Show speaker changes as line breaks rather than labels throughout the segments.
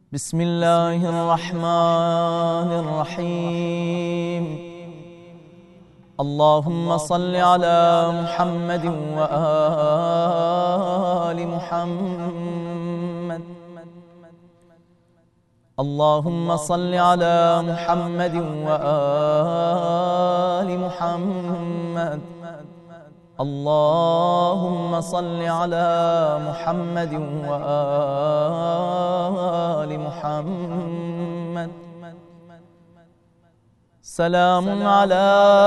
بسم الله الرحمن الرحيم. اللهم صل على محمد وآل محمد. اللهم صل على محمد وآل محمد. اللهم صل على محمد وآل محمد. سلام على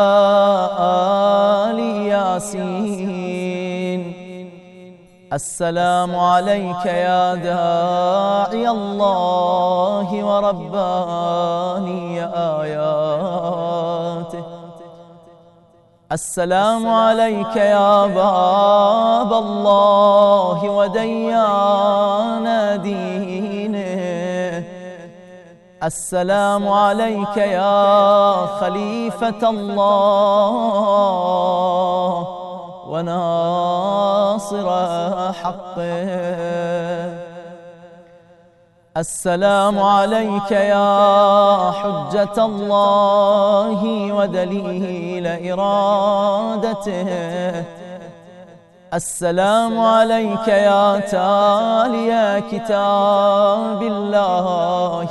آل ياسين. السلام عليك يا داعي الله ورباني آياته. السلام عليك يا باب الله وديان دينه. السلام عليك يا خليفة الله وناصر حقه. السلام عليك يا حجة الله ودليل إرادته. السلام عليك يا تالي كتاب الله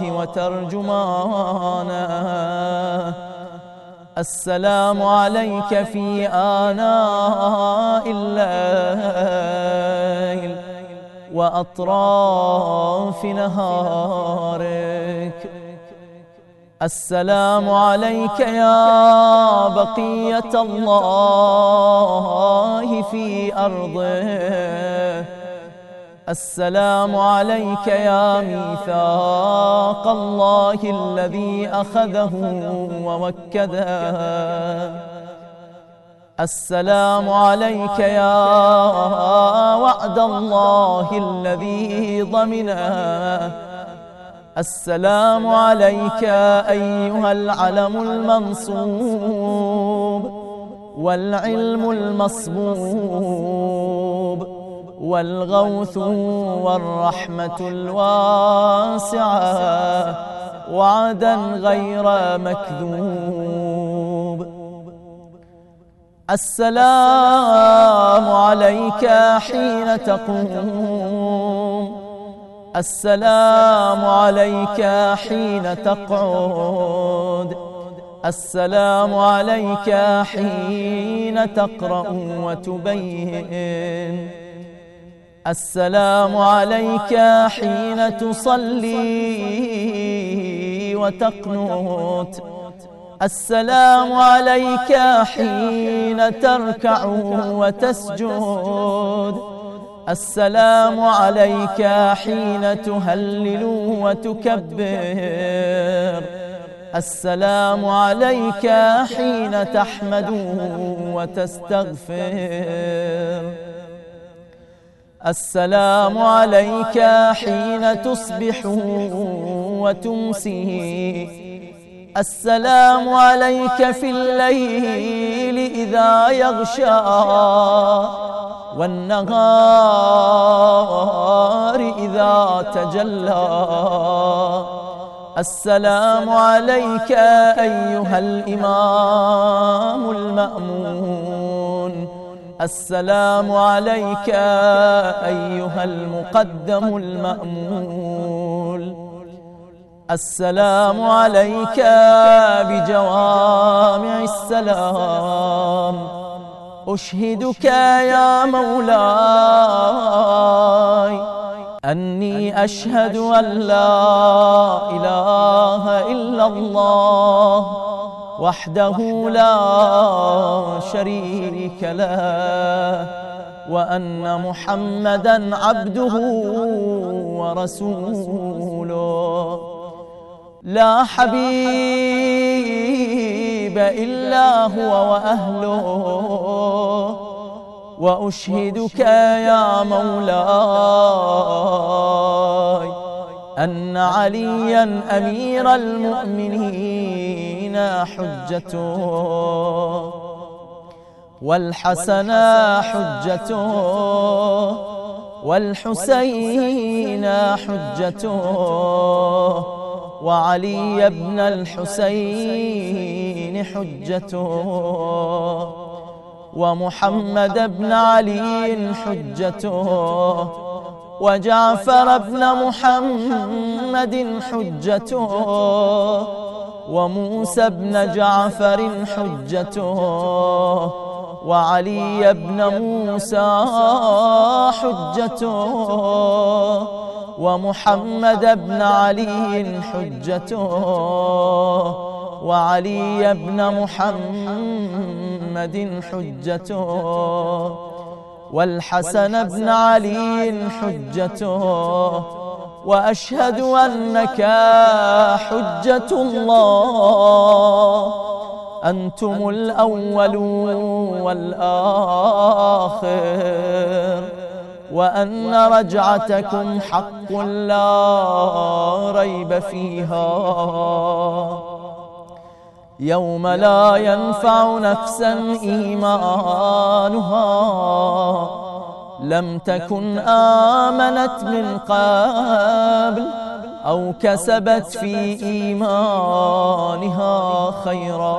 وترجمانه. السلام عليك في آناء الليل وأطراف نهارك. السلام عليك يا بقية الله في أرضه. السلام عليك يا ميثاق الله الذي أخذه ووكده. السلام عليك يا وعد الله الذي ضمنه. السلام عليك أيها العلم المنصوب والعلم المصبوب والغوث والرحمة الواسعة وعدا غير مكذوب. السلام عليك حين تقوم. السلام عليك حين تقعد. السلام عليك حين تقرأ وتبين. السلام عليك حين تصلي وتقنت. السلام عليك حين تركع وتسجد. السلام عليك حين تهلل وتكبر. السلام عليك حين تحمد وتستغفر. السلام عليك حين تصبح وتمسي. السلام عليك في الليل إذا يغشى والنهار إذا تجلى. السلام عليك أيها الإمام المأمون. السلام عليك أيها المقدم المأمول. السلام عليك بجوامع السلام. أشهدك يا مولاي أني أشهد أن لا إله إلا الله وحده لا شريك له وأن محمدًا عبده ورسوله. لا حبيب إلا هو وأهله. وأشهدك يا مولاي أن عليا أمير المؤمنين حجته والحسن حجته والحسين حجته، وعلي بن الحسين حجته، ومحمد بن علي حجته، وجعفر بن محمد حجته، وموسى بن جعفر حجته، وعلي بن موسى حجته، ومحمد بن علي حجته، وعلي بن محمد حجته، والحسن بن علي حجته، وأشهد أنك حجة الله، أنتم الأول والآخر، وأن رجعتكم حق لا ريب فيها، يوم لا ينفع نفسا إيمانها لم تكن آمنت من قبل أو كسبت في إيمانها خيرا،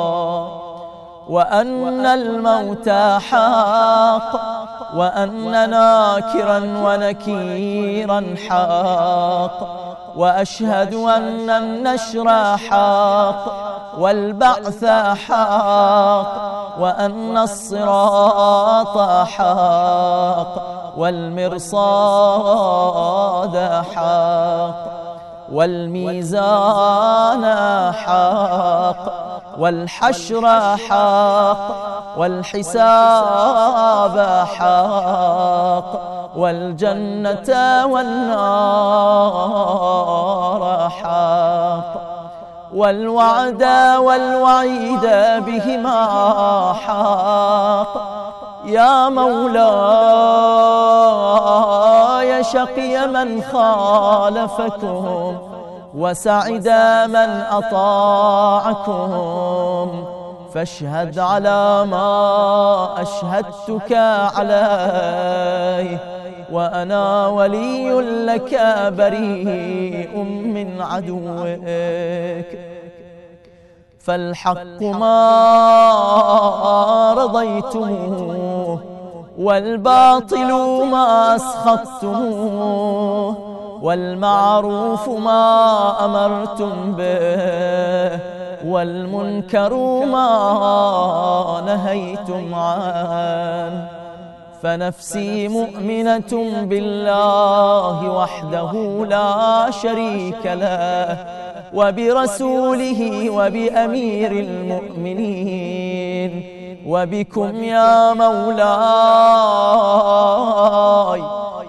وأن الموت حق، وأن ناكرا ونكيرا حق، وأشهد أن النشر حق، والبعث حق، وأن الصراط حق، والمرصاد حق، والميزان حق، والحشر حق، والحساب حق، والجنة والنار حق، والوعد والوعيد بهما حق. يا مولاي شقي من خالفكم وسعد من أطاعكم، فاشهد على ما أشهدتك عليه، وأنا ولي لك بريء من عدوك. فالحق ما رضيتموه، والباطل ما أسخطتموه، والمعروف ما أمرتم به، والمنكر ما نهيتم عنه. فنفسي مؤمنة بالله وحده لا شريك له، وبرسوله وبأمير المؤمنين، وبكم يا مولاي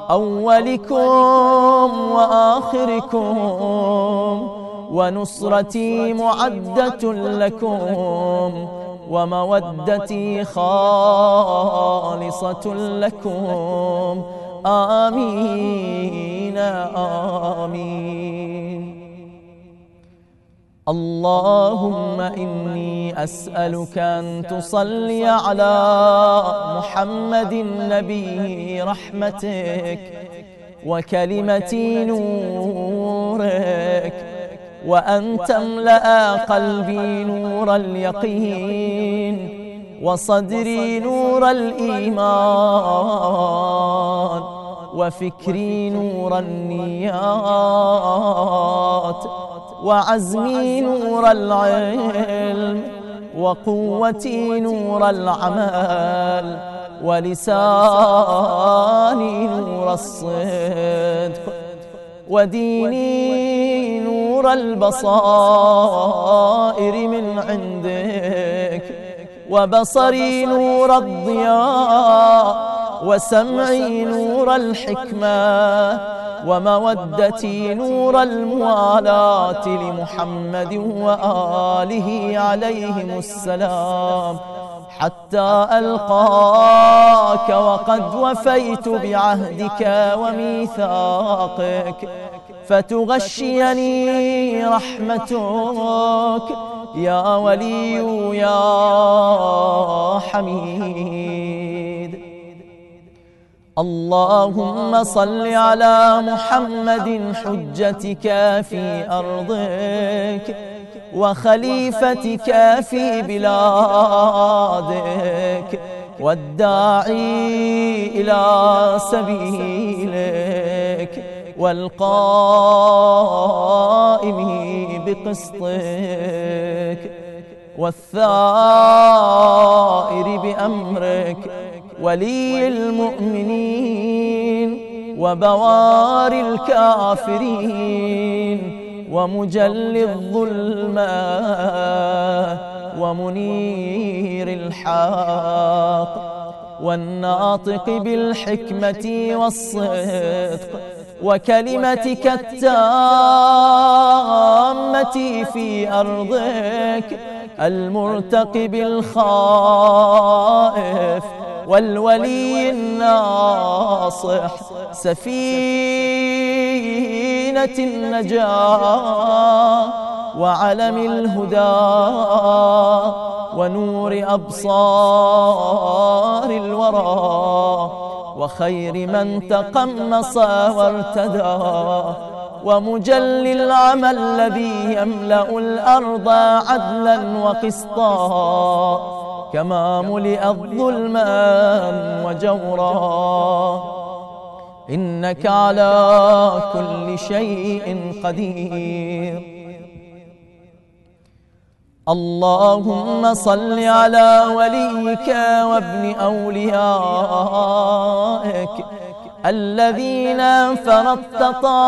أولكم وآخركم، ونصرتي معدة لكم، ومودتي خالصة لكم. آمين آمين. اللهم إني أسألك أن تصلي على محمد نبي رحمتك وكلمة نورك، وأن تملأ قلبي نور اليقين، وصدري نور الإيمان، وفكري نور النيات، وعزمي نور العلم، وقوتي نور العمل، ولساني نور الصدق، وديني نور البصائر من عندك، وبصري نور الضياء، وسمعي نور الحكمة، ومودتي نور الموالاة لمحمد وآله عليهم السلام، حتى ألقاك وقد وفيت بعهدك وميثاقك، فتغشيني رحمتك يا ولي يا حميد. اللهم صل على محمد حجتك في أرضك وخليفتك في بلادك والداعي إلى سبيلك والقائم بقسطك والثائر بأمرك ولي المؤمنين وبواري الكافرين ومجلي الظلمة ومنير الحق والناطق بالحكمة والصدق وكلمتك التامة في أرضك المرتقب الخائف والولي الناصح سفينة النجاة وعلم الهدى ونور أبصار الورى وخير من تقمص وارتدى ومجلي العمى الذي يملأ الأرض عدلا وقسطا كما ملئت ظلما وجورا إنك على كل شيء قدير. اللهم صل على وليك وابن أوليائك الذين فرضت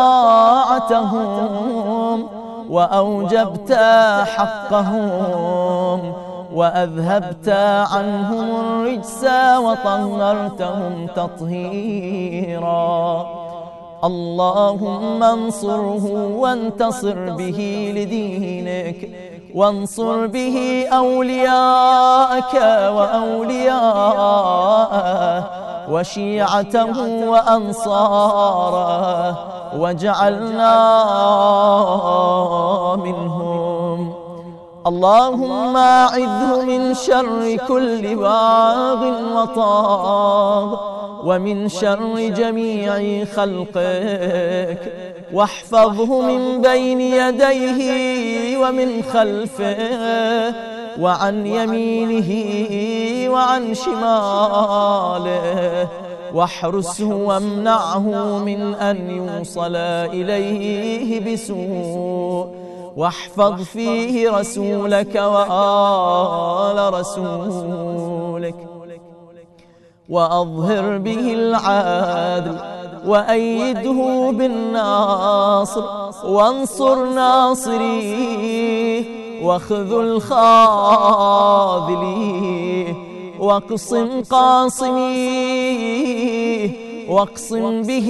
طاعتهم وأوجبت حقهم وأذهبت عنهم الرجس وطهرتهم تطهيرا. اللهم انصره وانتصر به لدينك وانصر به أولياءك وأولياءه وشيعته وأنصاره واجعلنا منهم. اللهم أعذه من شر كل باغ وطاغ ومن شر جميع خلقك واحفظه من بين يديه ومن خلفه وعن يمينه وعن شماله واحرسه وامنعه من أن يوصل إليه بسوء واحفظ فيه رسولك وآل رسولك وأظهر به العدل وأيده بالناصر وانصر ناصريه واخذل خاذليه واقصم قاصميه واقصم به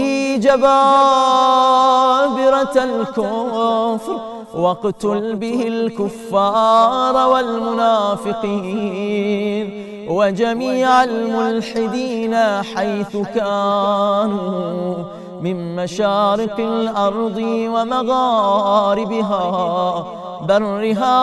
جبابرة الكفر واقتل به الكفار والمنافقين وجميع الملحدين حيث كانوا من مشارق الأرض ومغاربها برها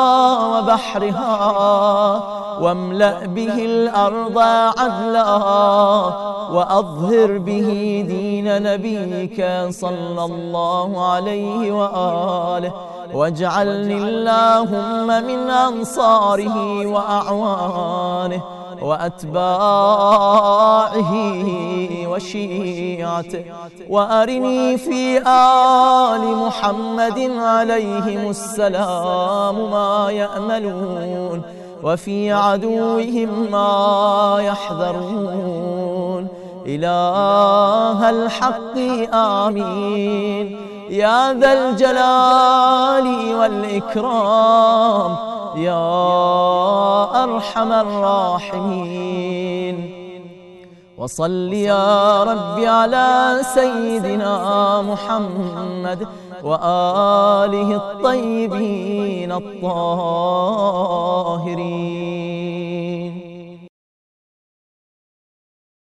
وبحرها واملأ به الأرض عدلا وأظهر به دين نبيك صلى الله عليه وآله واجعلني اللهم من أنصاره وأعوانه وأتباعه وشيعته وأرني في آل محمد عليهم السلام ما يأملون وفي عدوهم ما يحذرون. إله الحق آمين يا ذا الجلال والإكرام يا أرحم الراحمين. وصل يا رب على سيدنا محمد وآله الطيبين الطاهرين.